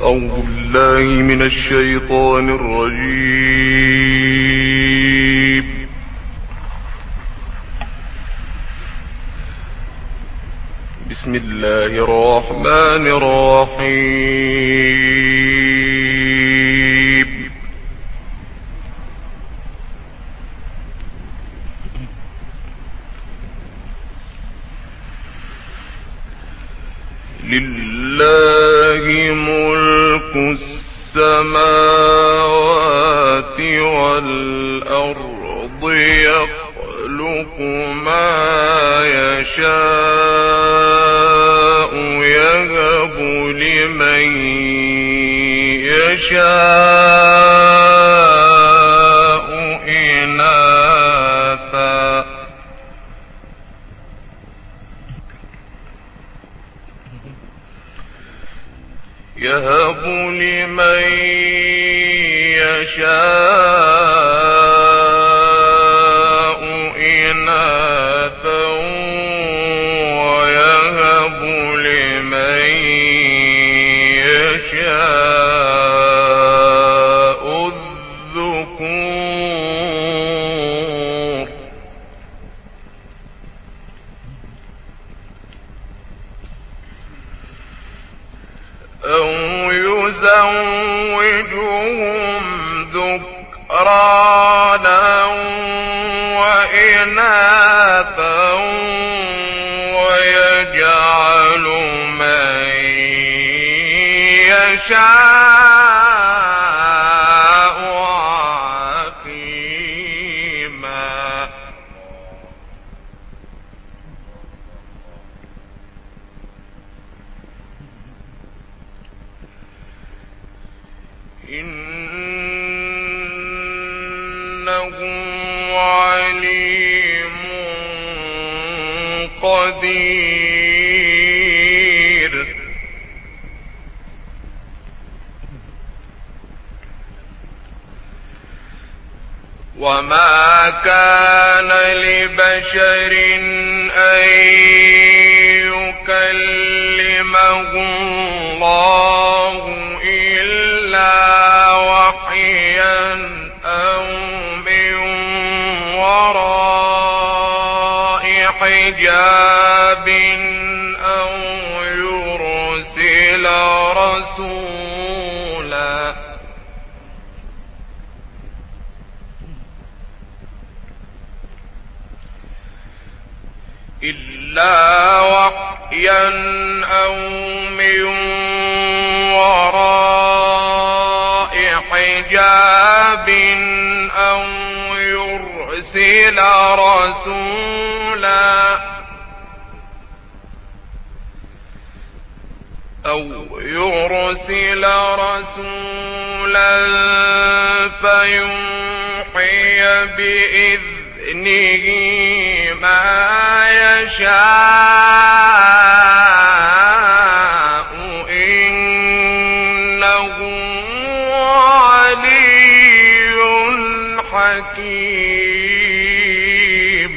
أعوذ بالله من الشيطان الرجيم. بسم الله الرحمن الرحيم. لله ملك السماوات والأرض يخلق ما يشاء يهب لمن يشاء إناثا يهب لمن يشاء إناثا ويهب لمن يشاء الذكور أو يزوجهم ذكرانا وإناثا ويجعل من يشاء عقيما إنه عليم قدير. وما كان لبشر أن يكلمه الله إلا وحيا أو من وراء حجاب أو يرسل رسولا أو من وراء حجاب أو يرسل رسولا فيوحي بإذنه ما يشاء إنه علي حكيم.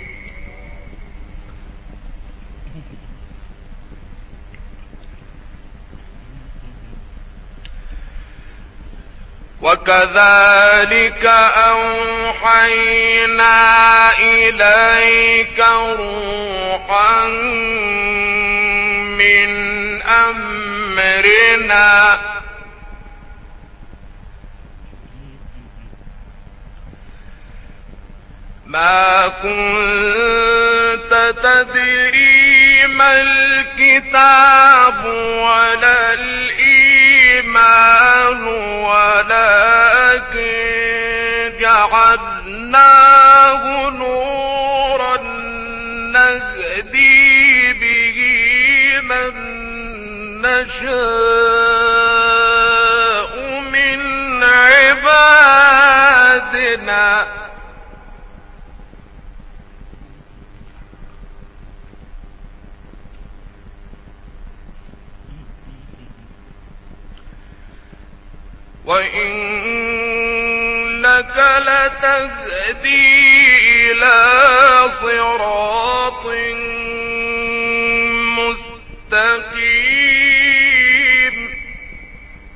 وكذلك أوحينا إليك روحا من أمرنا ما كنت تدري ما الكتاب ولا الإيمان ولكن جعلناه نورا نهدي به من نشاء من عبادنا وإنك لتهدي إلى صراط مستقيم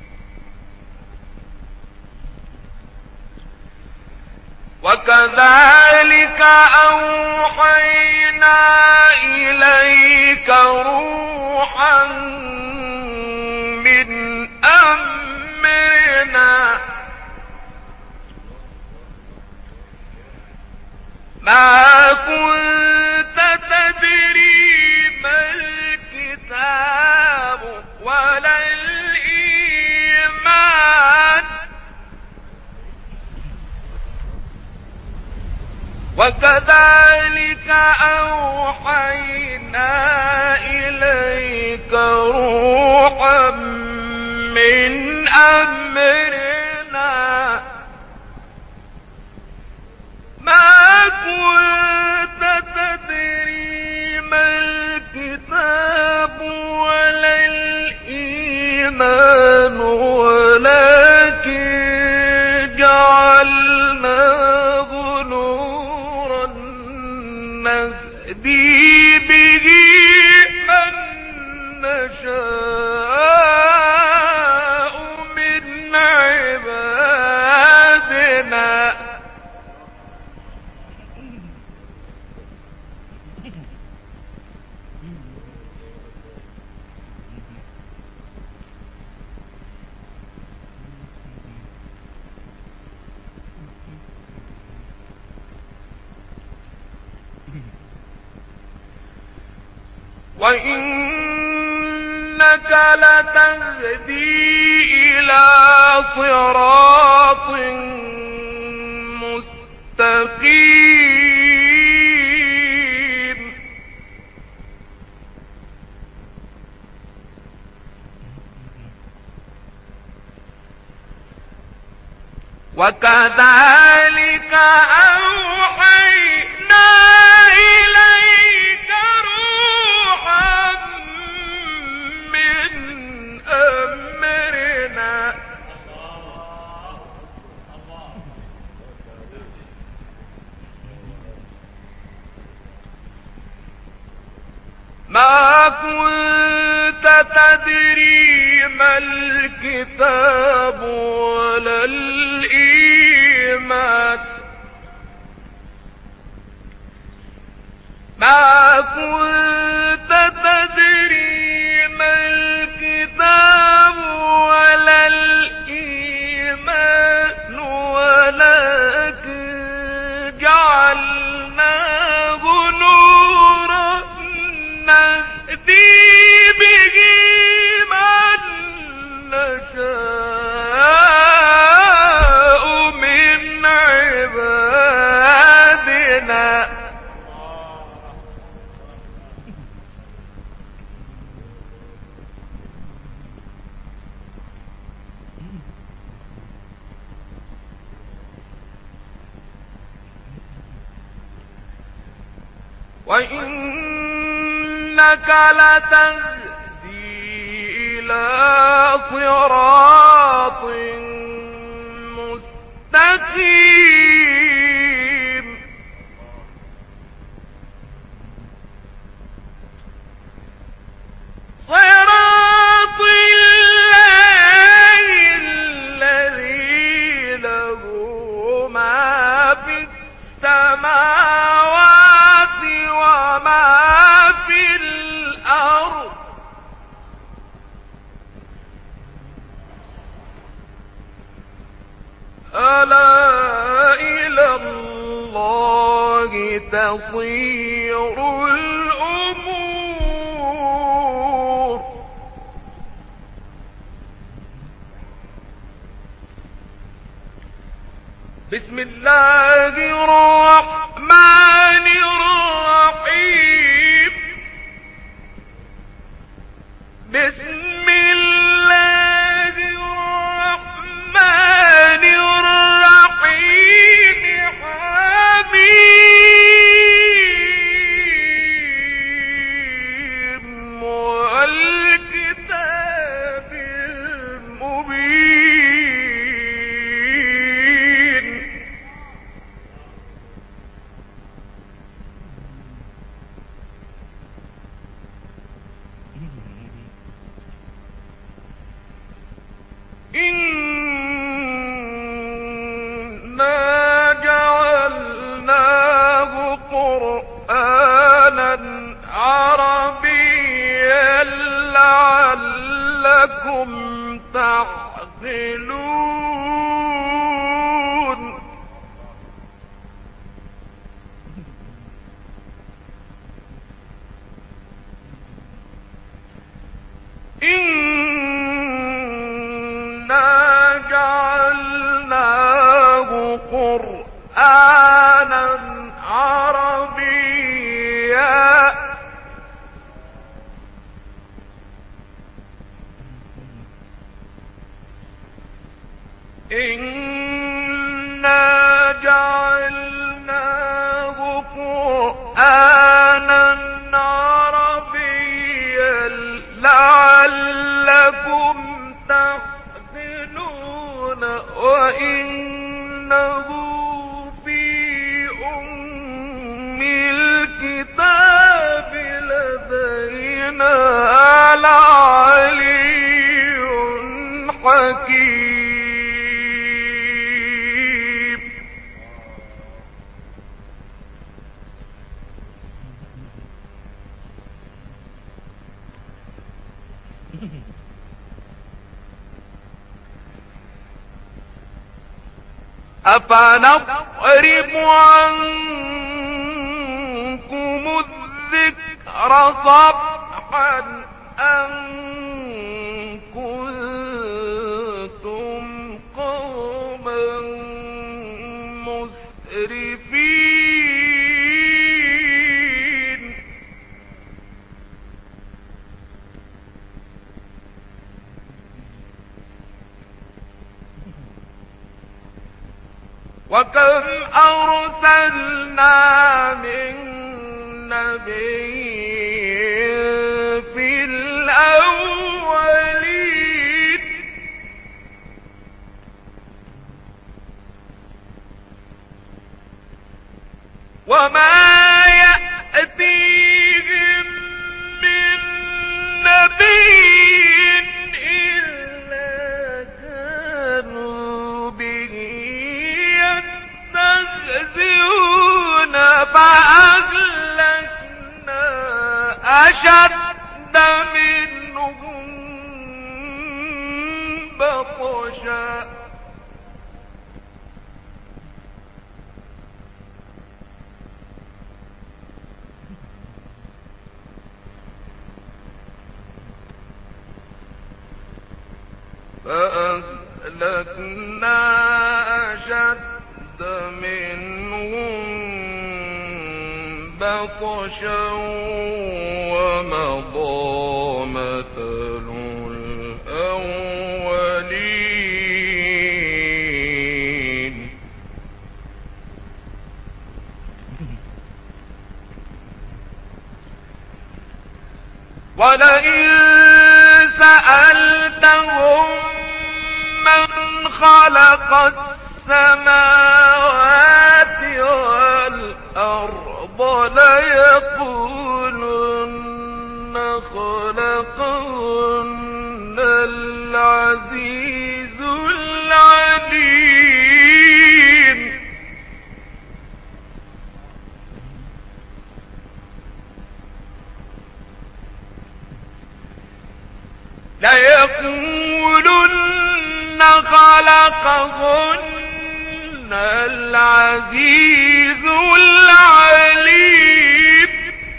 وكذلك أوحينا إليك روحا من أمرنا ما كنت تدري ما الكتاب ولا الإيمان وكذلك أوحينا إليك روحا من أمرنا ما كنت تدري ما الكتاب ولا الإيمان ولكن جعلناه نورا نهدي به من نشاء من عبادنا وإنك لتهدي إلى صراط مستقيم وكذلك أوحينا إليك روحا من أمرنا ما كنت تدري ما الكتاب ولا الإيمان ما كنت تدري ما الكتاب ولا الإيمان ولكن جعلناه نورا نهدي به من نشاء من عبادنا وإنك لتهدي إلى صراط مستقيم صراط الله الذي له ما في السماوات وما في الأرض ألا إلى الله تصير الأمور بسم الله الرحمن الرحيم بسم الله الرحمن الرحيم حميم والكتاب المبين إنا جعلنا تعقلون إنا جعلناه قرآنا عربيا إنا جعلناه قرآنا عربيا لعلكم تعقلون وإنه في أم الكتاب لدينا لعلي حكيم. أفنضرب عنكم الذكر صفحا أن كنتم قوما مسرفين وكم أرسلنا من نبي في الأولين وما يأتيهم من نبي إلا كانوا به يستهزئون فأهلكنا أشد منهم بطشا فأهلكنا أشد منهم بطشا ومضى مثل الأولين ولئن سألتهم من خلق السماوات والأرض ليقولن خلقهن العزيز العليم ليقولن خلقهن العزيز العليم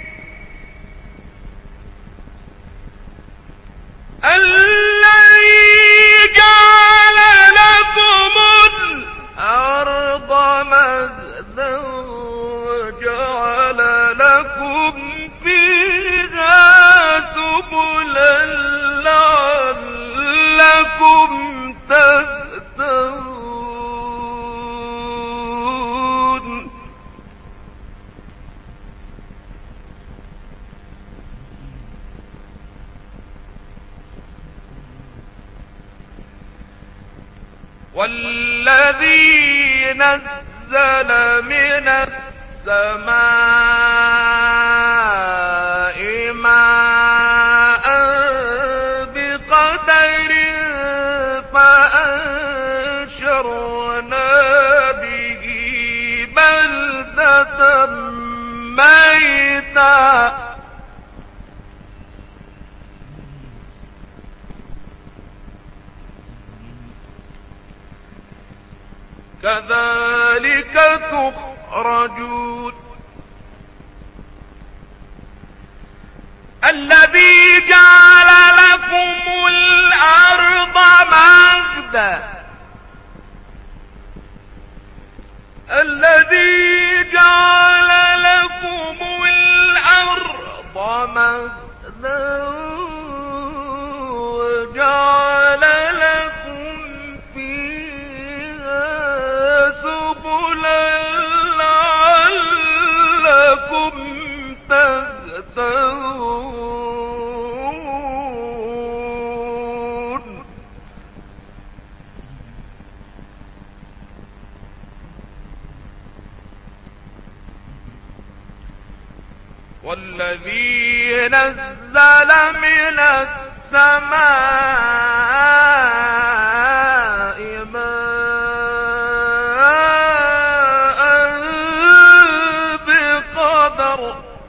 الذي جعل لكم الأرض مهدا وجعل لكم فيها سبلا لعلكم تهتدون والذي نزل من السماء ماء بقدر فأنشرنا به بلدة ميتا كذلك تخرجون. الذي جعل لكم الأرض مهدا الذي جعل لكم الأرض مهدا وجعل لكم فيها سبلا لعلكم تهتدون. والذي نزل من السماء ماء بقدر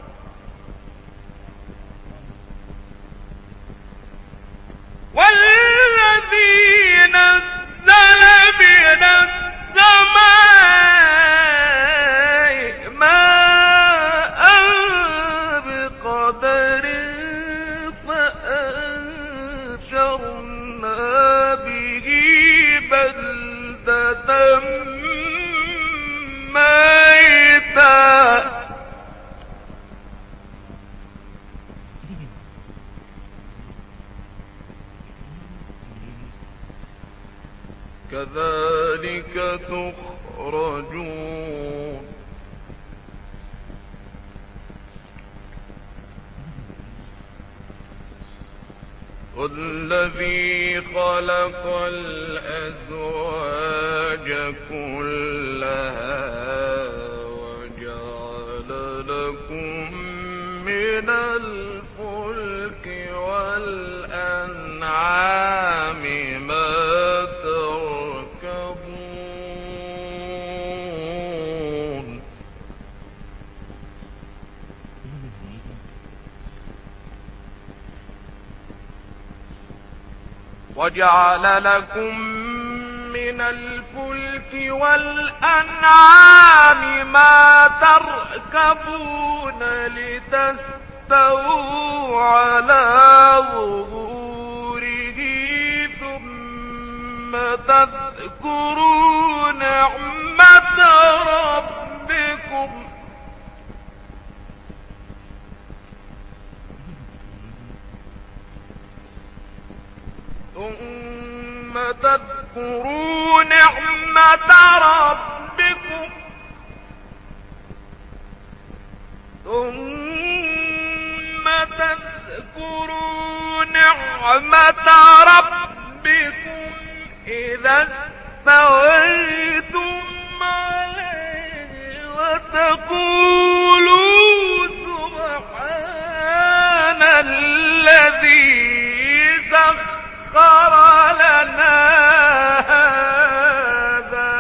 والذي نزل من السماء ماء بقدر فأنشرنا به بلدة ميتا كذلك تخرجون. والذي خلق الأزواج كلها وجعل لكم من الفلك والأنعام ما تركبون. وجعل لكم من الفلك والأنعام ما تركبون لتستووا على ظهوره ثم تذكروا نعمة ربكم ثم تذكروا نعمة ربكم إذا استويتم عليه وتقولوا سبحان الذي سخر لنا هذا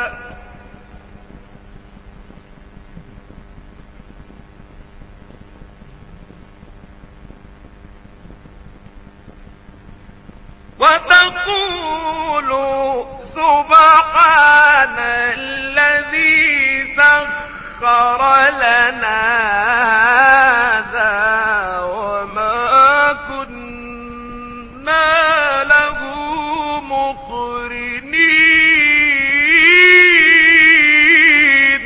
وتقولوا سبحان الذي سخر لنا هذا وما كنا له مقرنين.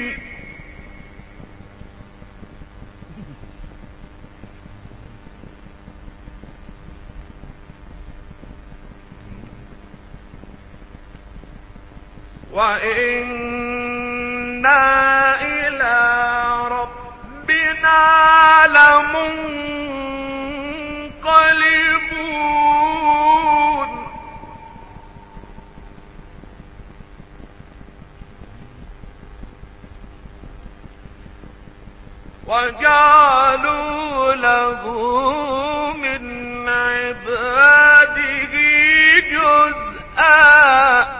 وإنا إلى ربنا لمنقلبون. وجعلوا له من عباده جزءا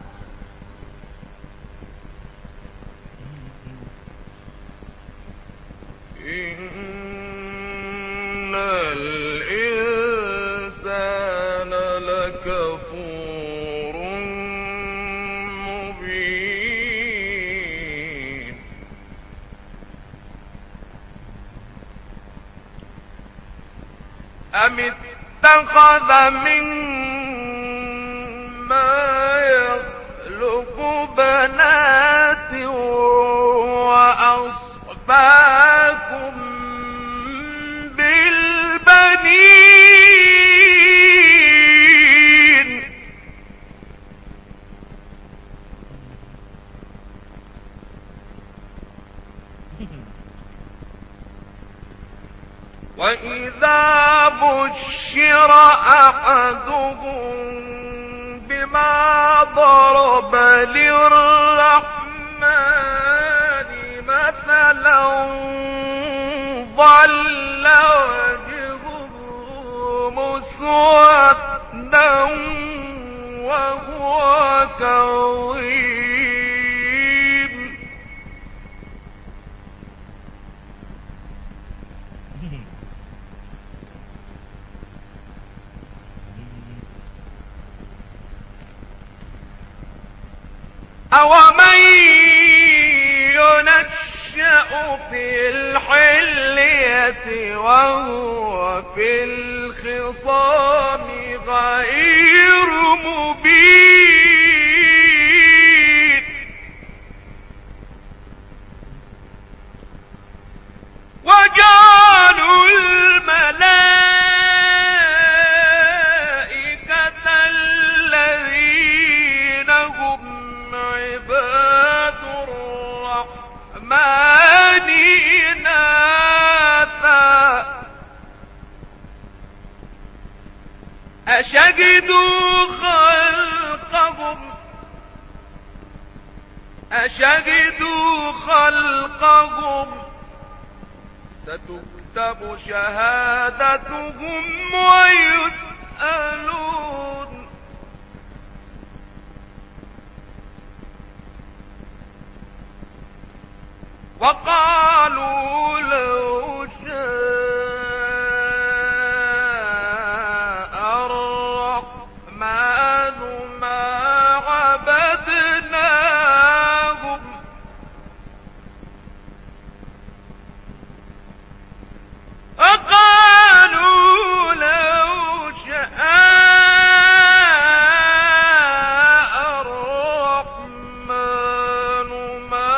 إن الإنسان لكفور مبين. أم اتخذ مما يخلق بنات وأصفاكم بالبنين وإذا بشر أحدهم بما ضرب للرحمن مثلا ظل وجهه مسودا وهو كظيم أومن ينشأ في الحلية وهو في الخصام غير مبين وجعلوا الملائكة الذين هم عباد الرحمن إناثا أشهدوا خلقهم ستكتب شهادتهم ويسألون وقالوا لو شاء الرحمن ما عبدناهم وقالوا لو شاء الرحمن ما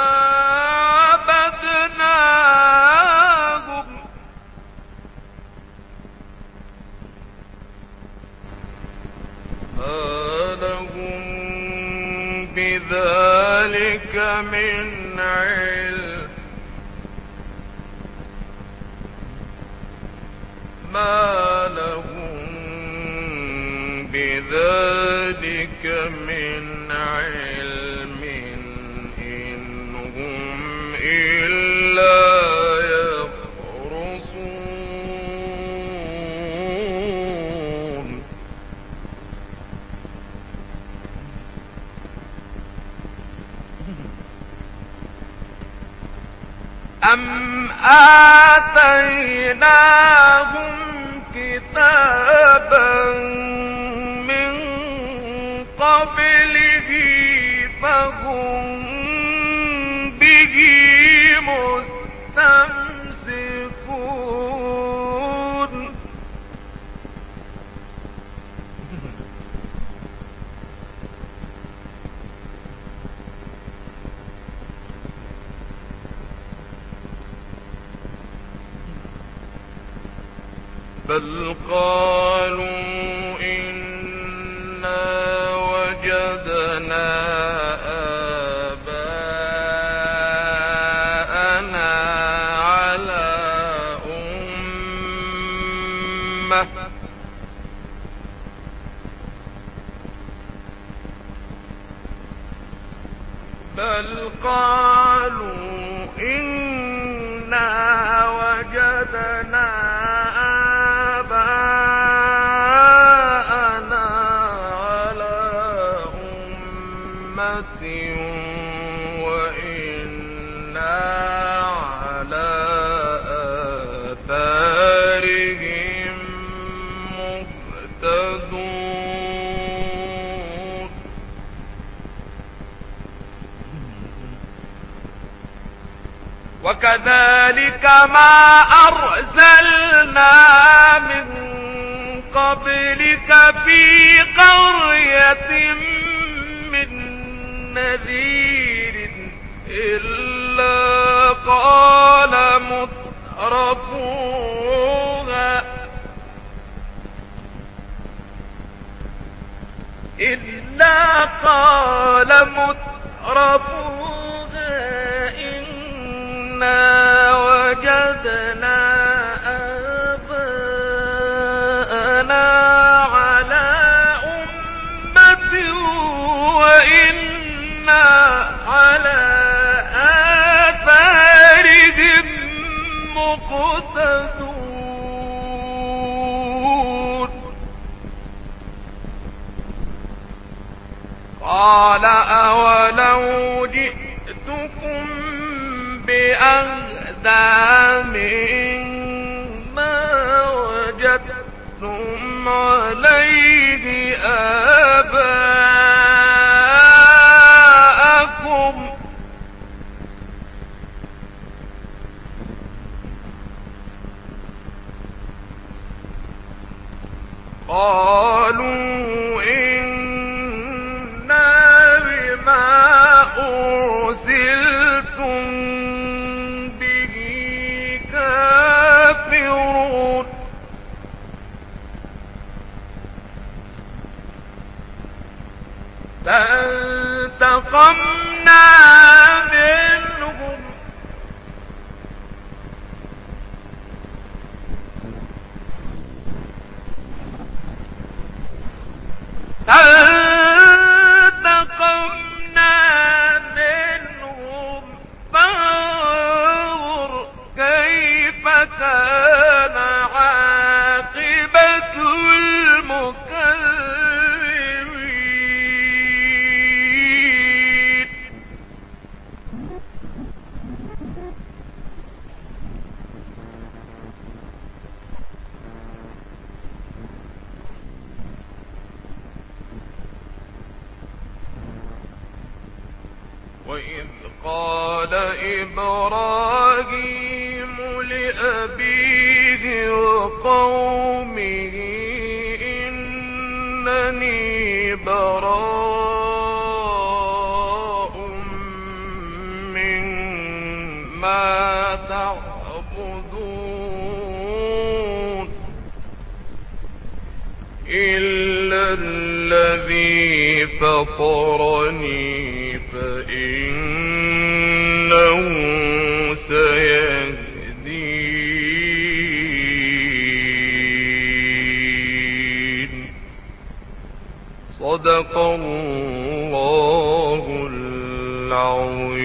عبدناهم ما لهم بذلك من علم ما لهم بذلك من علم إن هم إلا يخرصون أم آتيناهم كتابا من قبله فهم به مستمسكون بل قالوا إنا وجدنا آباءنا على أمة بل قالوا إنا وجدنا آباءنا على أمة وإنا على آثارهم مهتدون وكذلك ما أرسلنا من قبلك في قرية من نذير إلا قال مترفوها إنا وجدنا آباءنا على أمة وإنا على آثارهم مقتدون. قال أولو جئتكم بأهدى مما وجدتم عليه آباءكم قالوا إنا بما أرسلتم به كافرون. فانتقمنا منهم فانظر كيف كان عاقبة المكذبين. وإذ قال إبراهيم لأبيه وقومه إنني براء مما تعبدون إلا الذي فطرني فإنه سيهدين. صدق الله العظيم.